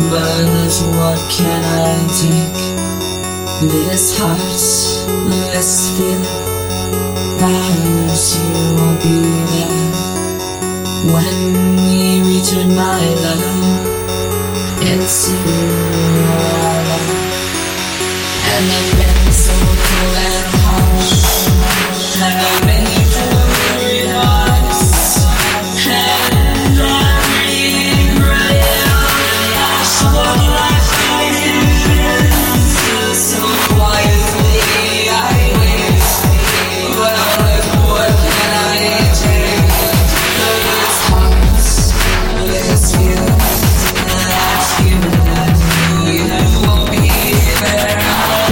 But what can I take? This heart, this feeling, promise you won't be there. When we return, my love, it's you I love. And I've been so cold and harsh, and I've made you very honest, and I regret it. So life begins, so quietly I wait. Well, what can I take? This heart, this feeling, that feeling, you won't be there.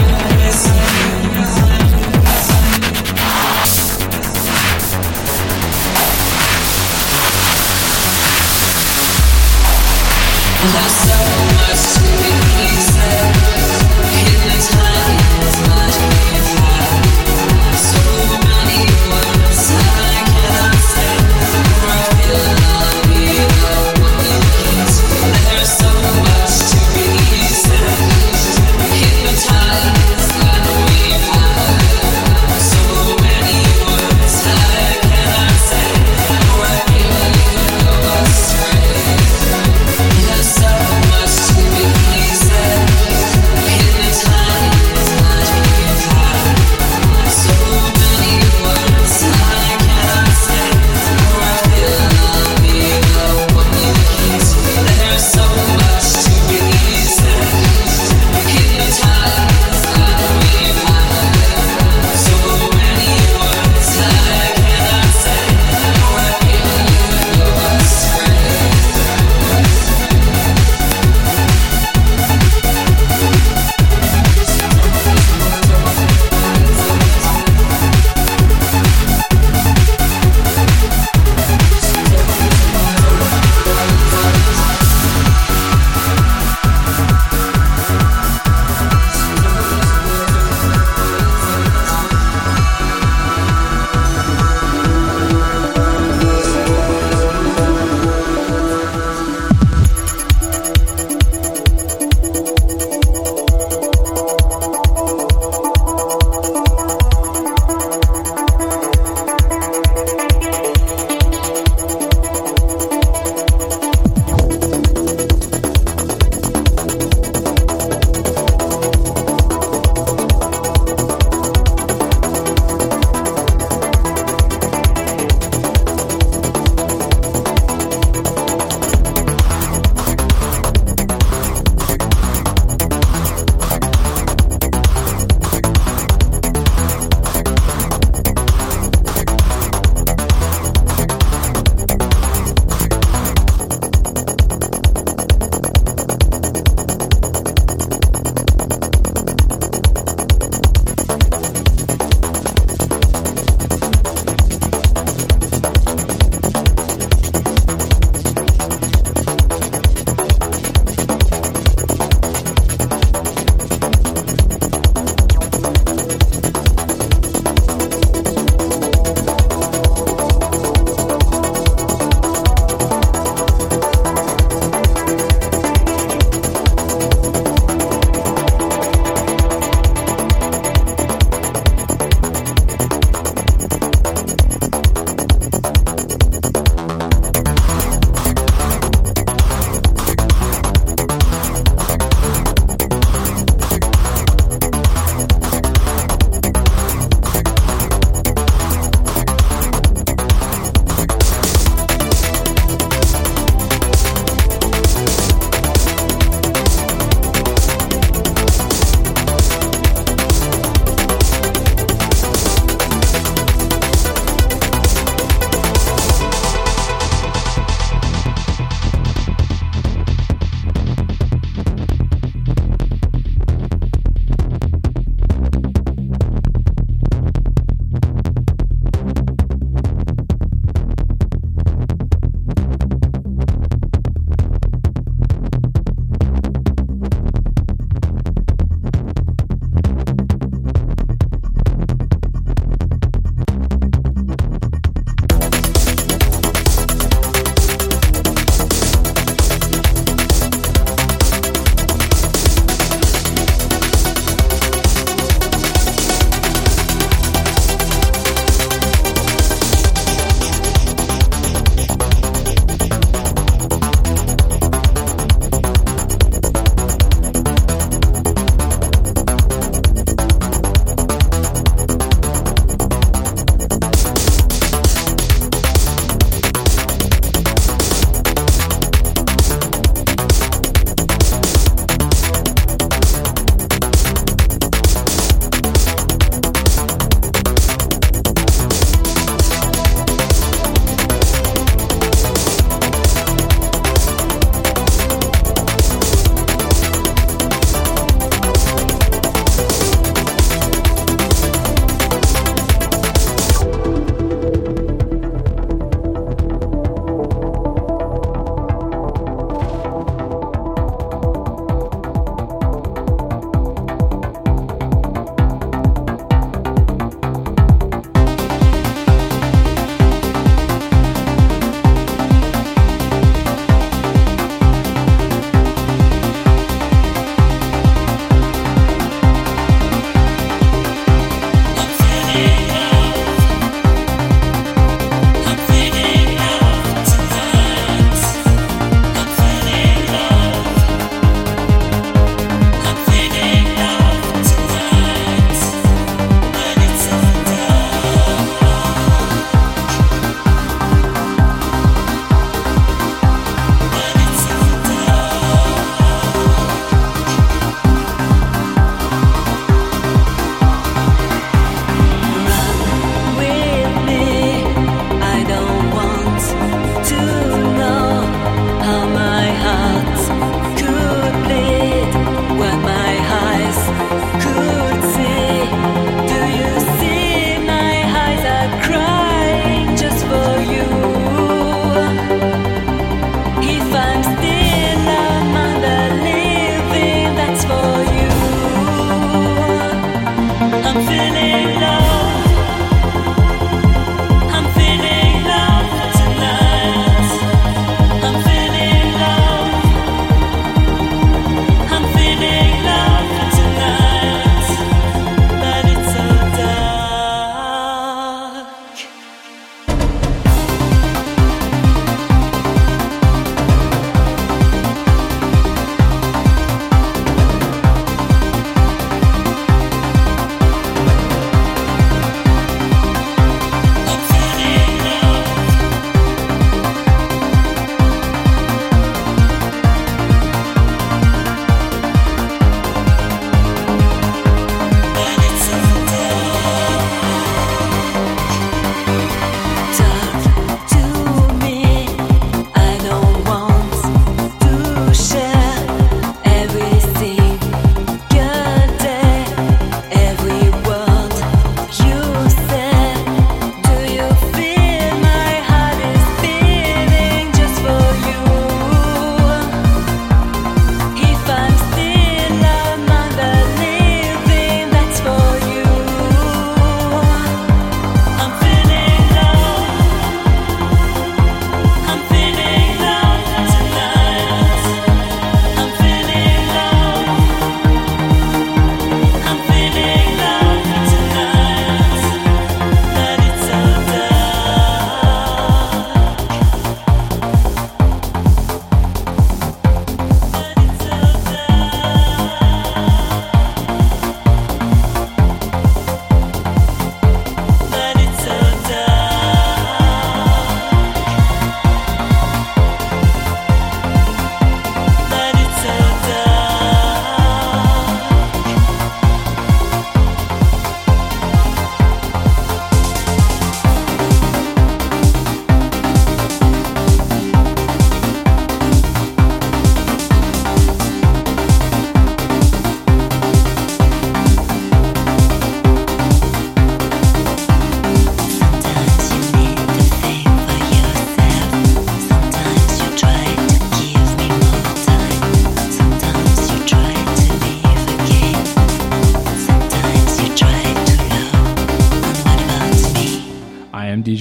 There's so much to be said. Hypnotized by we've had. So many words I cannot say. I feel I'll be the one you kiss. There's so much to be said. Hypnotized by we've had. So many words I cannot say. I feel you go astray. There's so much to be said.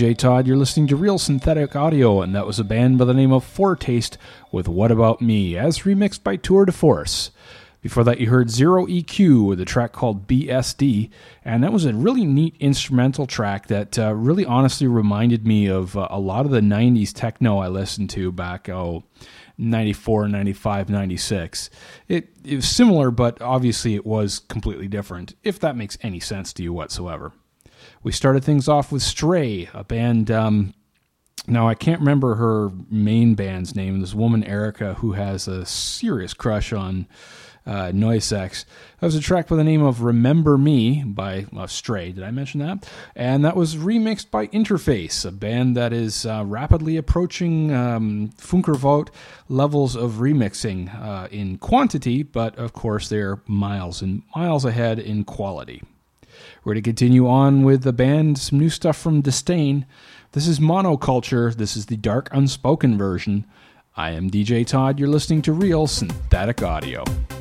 DJ Todd. You're listening to Real Synthetic Audio, and that was a band by the name of Foretaste with What About Me, as remixed by Tour de Force. Before that, you heard Zero EQ with a track called BSD, and that was a really neat instrumental track that really honestly reminded me of a lot of the 90s techno I listened to back, 94, 95, 96. It was similar, but obviously it was completely different, if that makes any sense to you whatsoever. We started things off with Stray, a band, now I can't remember her main band's name, this woman Erica, who has a serious crush on Noisex. That was a track by the name of Remember Me by Stray, did I mention that? And that was remixed by Interface, a band that is rapidly approaching Funkervote levels of remixing in quantity, but of course they're miles and miles ahead in quality. We're going to continue on with the band, some new stuff from Disdain. This is Monoculture. This is the Dark Unspoken version. I am DJ Todd. You're listening to Real Synthetic Audio.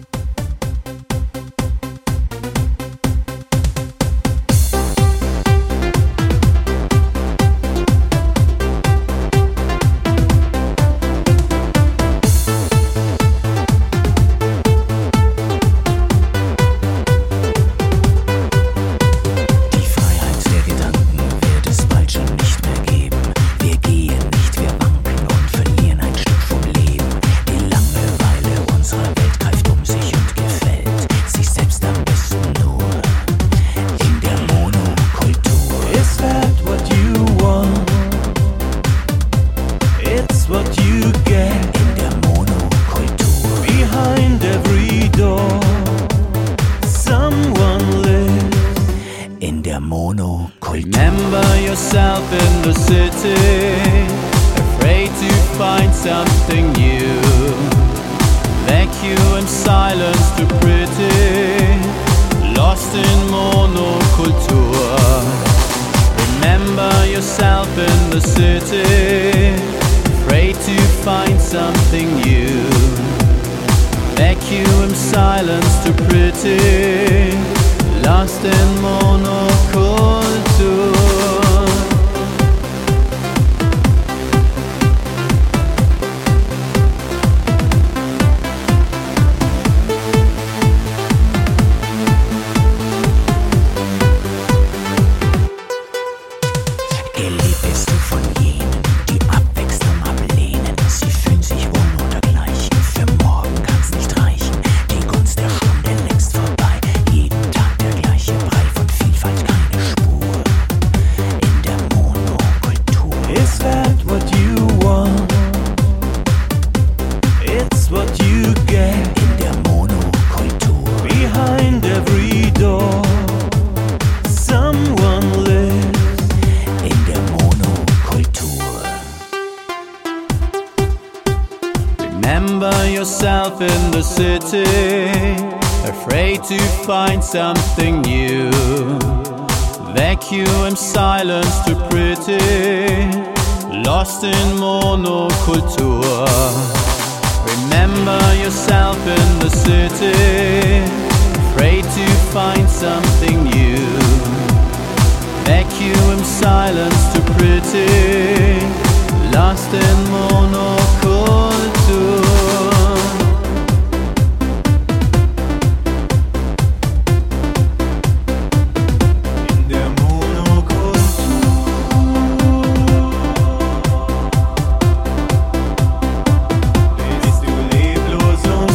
Something new. Vacuum, silence too pretty. Lost in monoculture. Remember yourself in the city. Afraid to find something new. Vacuum, silence too pretty. Lost in monoculture. Bist du leblos und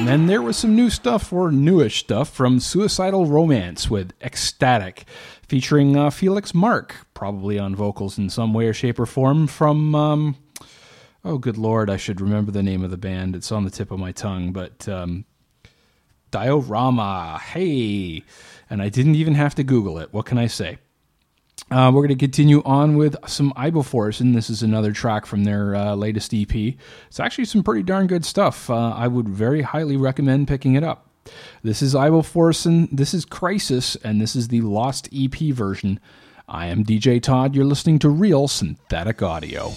And then there was some new stuff, or newish stuff, from Suicidal Romance with Ecstatic, featuring Felix Mark, probably on vocals in some way or shape or form, from, oh good lord, I should remember the name of the band. It's on the tip of my tongue, but Diorama, hey! And I didn't even have to Google it. What can I say? We're going to continue on with some Iboforsen. This is another track from their latest EP. It's actually some pretty darn good stuff. I would very highly recommend picking it up. This is Iboforsen, this is Crisis, and this is the Lost EP version. I am DJ Todd. You're listening to Real Synthetic Audio.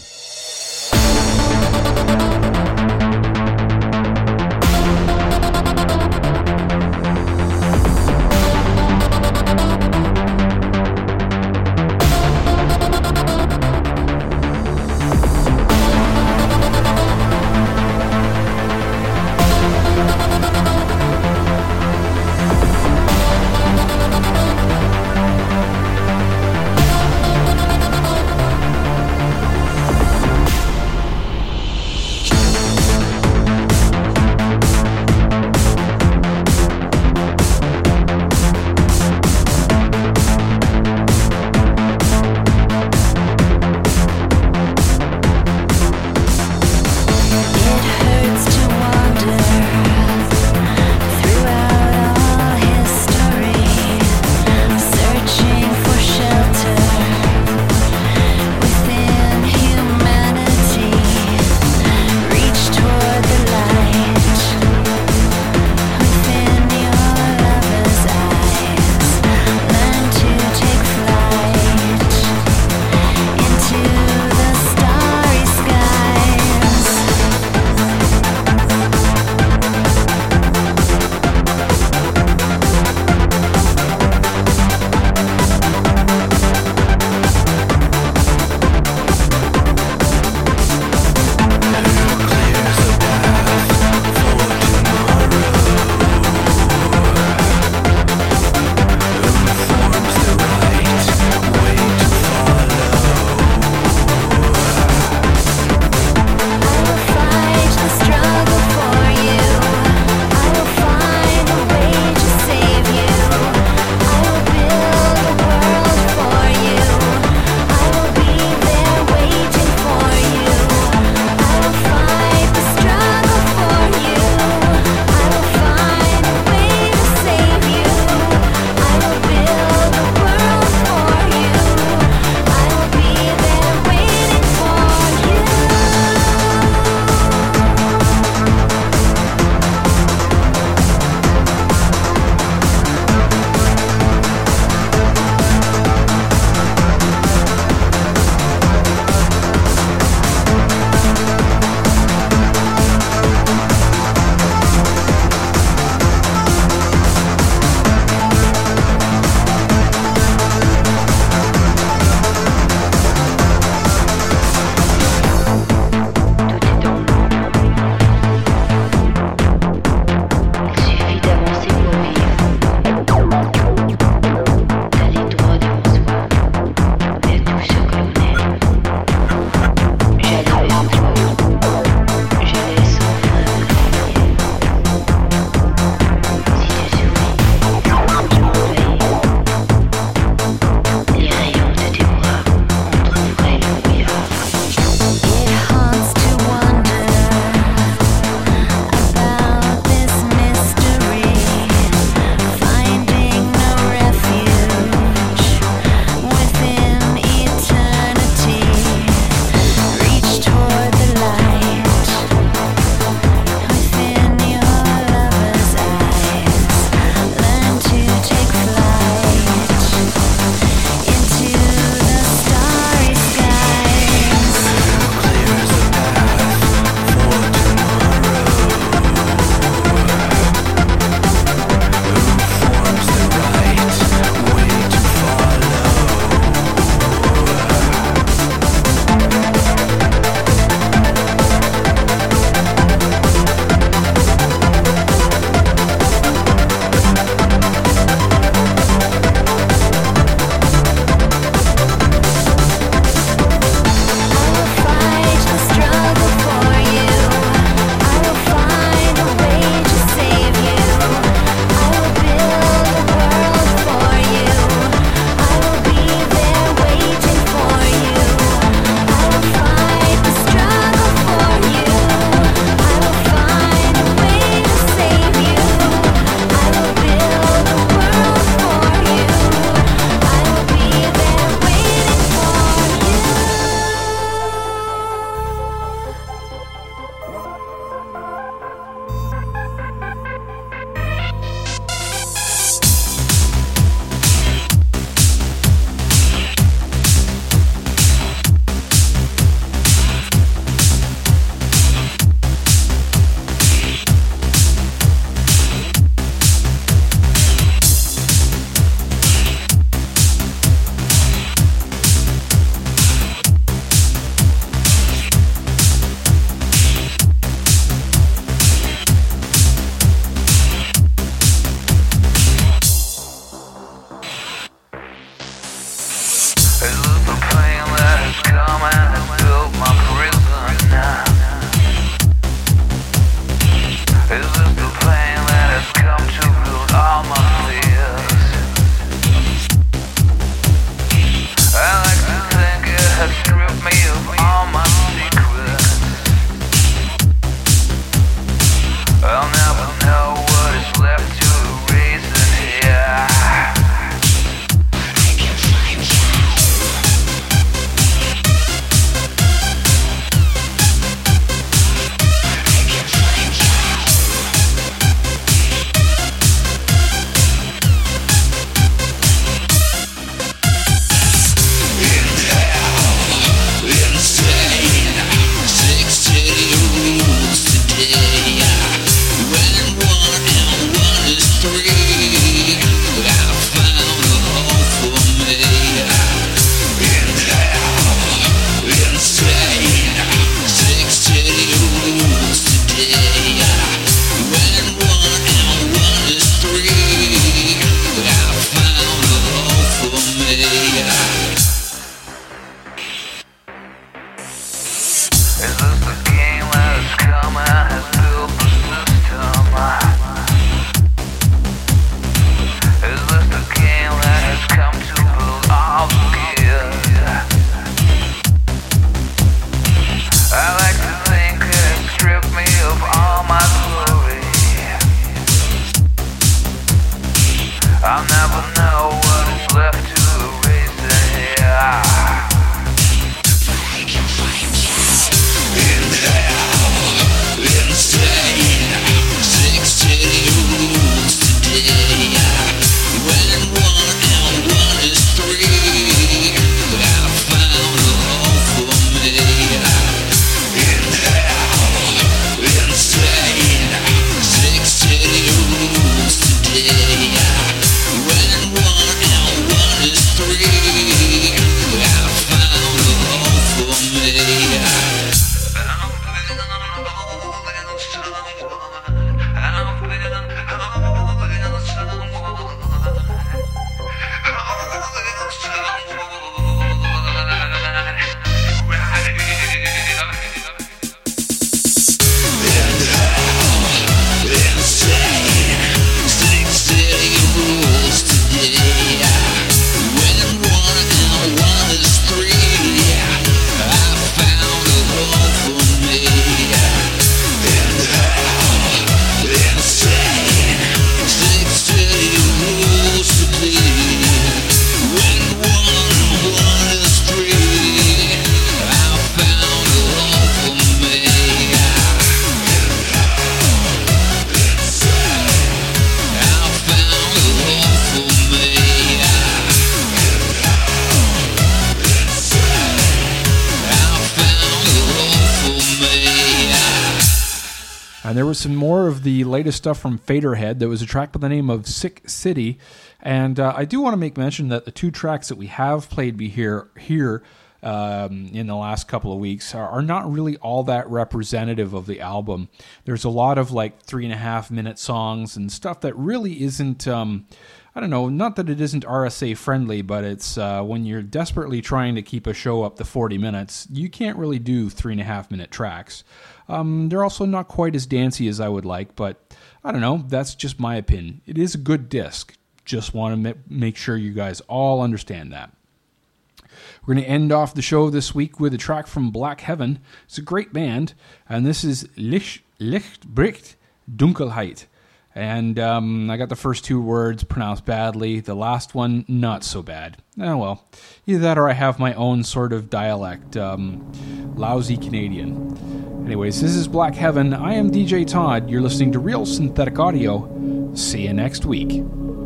was some more of the latest stuff from Faderhead. There was a track by the name of Sick City. And I do want to make mention that the two tracks that we have played here in the last couple of weeks are not really all that representative of the album. There's a lot of like 3.5 minute songs and stuff that really isn't, I don't know, not that it isn't RSA friendly, but it's when you're desperately trying to keep a show up to 40 minutes, you can't really do 3.5 minute tracks. They're also not quite as dancey as I would like, but I don't know, that's just my opinion. It is a good disc. Just want to make sure you guys all understand that. We're going to end off the show this week with a track from Black Heaven. It's a great band, and this is Lichtbricht Dunkelheit. And I got the first two words pronounced badly. The last one, not so bad. Oh well, either that or I have my own sort of dialect. Lousy Canadian. Anyways, this is Black Heaven. I am DJ Todd. You're listening to Real Synthetic Audio. See you next week.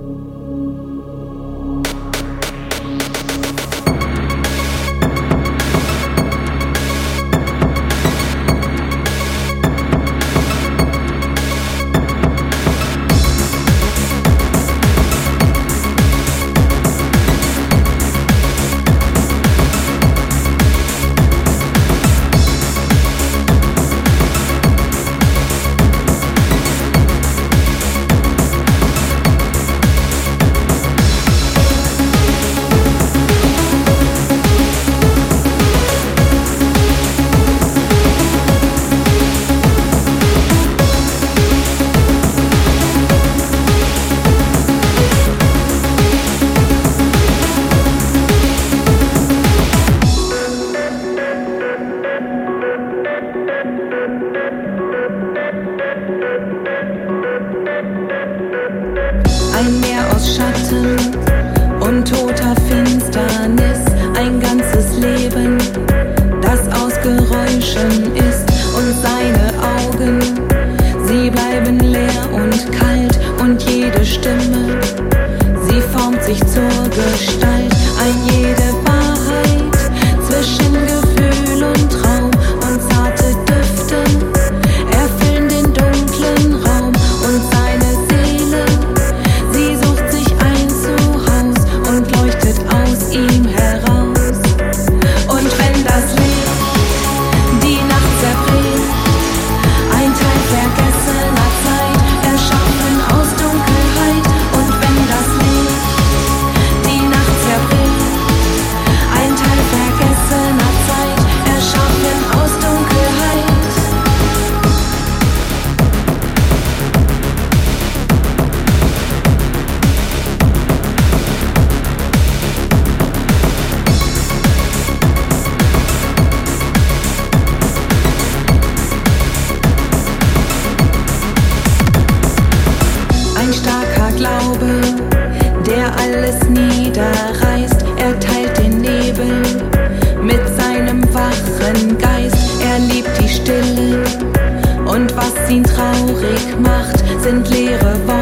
Ein Meer aus Schatten und toter Finsternis, ein ganzes Leben, das aus Geräuschen ist, und seine Augen, sie bleiben leer und kalt, und jede Stimme, sie formt sich zur Gestalt, jede Wahrheit zwischen Gefühl und Traum, und zarte Düfte erfüllen den dunklen Raum, und seine Seele, sie sucht sich ein Zuhause und leuchtet aus ihm heraus. Und wenn das Licht die Nacht zerbricht, ein Teil vergessener Zeit, erschaffen aus Dunkelheit. Und wenn das Licht die Nacht zerbricht, ein Teil vergessener Zeit, erschaffen aus Dunkelheit. Ein starker Glaube, der alles niederreißt. Er teilt den Nebel mit seinem wachen Geist. Er liebt die Stille, und was ihn traurig macht, sind leere Worte.